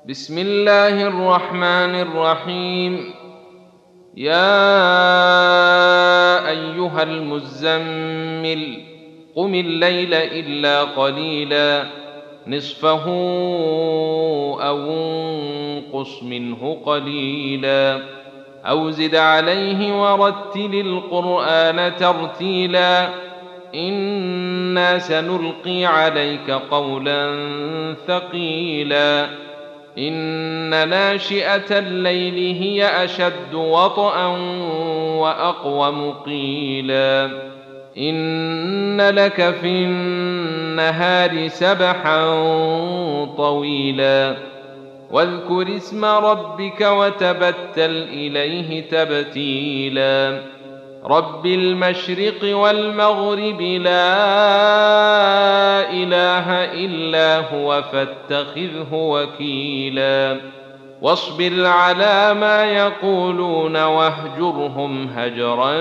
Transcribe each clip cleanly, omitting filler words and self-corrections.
بسم الله الرحمن الرحيم. يا أيها المزمل قم الليل إلا قليلا نصفه أو انقص منه قليلا أو زد عليه ورتل القرآن ترتيلا إنا سنلقي عليك قولا ثقيلا إن ناشئة الليل هي أشد وطئا وأقوم قيلا إن لك في النهار سبحا طويلا واذكر اسم ربك وتبتل إليه تبتيلا رب المشرق والمغرب لا إله إلا هو فاتخذه وكيلا واصبر على ما يقولون واهجرهم هجرا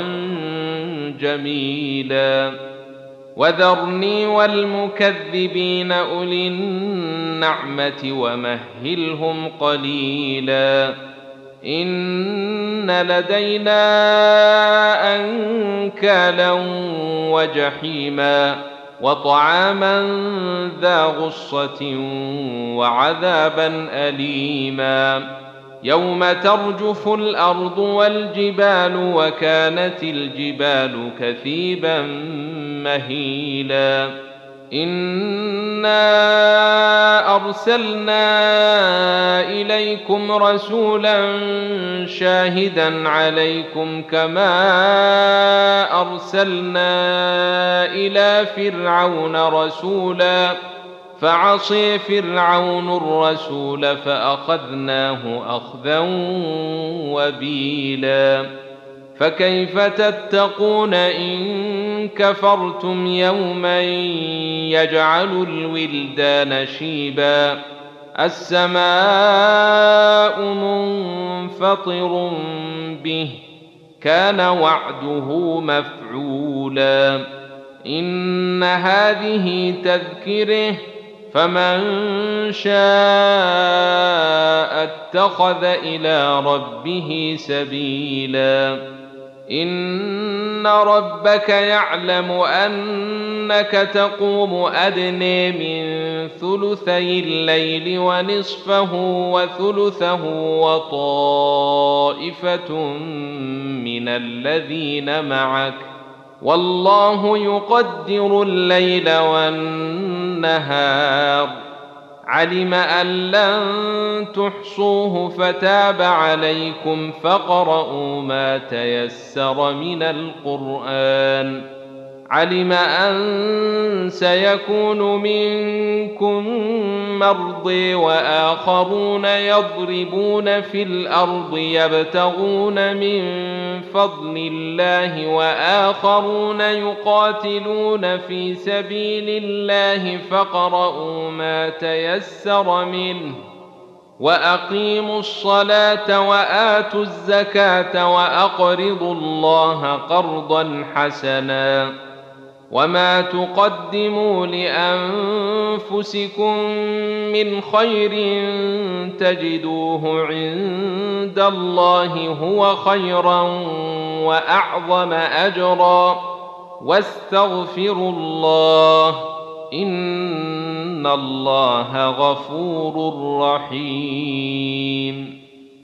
جميلا وذرني والمكذبين أولي النعمة ومهلهم قليلا إن لدينا أنكالا وجحيما وطعاما ذا غصة وعذابا أليما يوم ترجف الأرض والجبال وكانت الجبال كثيبا مهيلا إنا أرسلنا إليكم رسولا شاهدا عليكم كما أرسلنا إلى فرعون رسولا فعصي فرعون الرسول فأخذناه أخذا وبيلا فكيف تتقون إن كفرتم يوما يجعل الولدان شيبا السماء منفطر به كان وعده مفعولا إن هذه تذكره فمن شاء اتخذ إلى ربه سبيلا إن ربك يعلم أنك تقوم أدنى من ثلثي الليل ونصفه وثلثه وطائفة من الذين معك والله يقدر الليل والنهار علم أن لن تحصوه فتاب عليكم فاقرؤوا ما تيسر من القرآن علم أن سيكون منكم مرضى وآخرون يضربون في الأرض يبتغون من فضل الله وآخرون يقاتلون في سبيل الله فاقرؤوا ما تيسر منه وأقيموا الصلاة وآتوا الزكاة وأقرضوا الله قرضا حسنا وما تقدموا لأنفسكم من خير تجدوه عند الله هو خيرا وأعظم أجرا واستغفروا الله إن الله غفور رحيم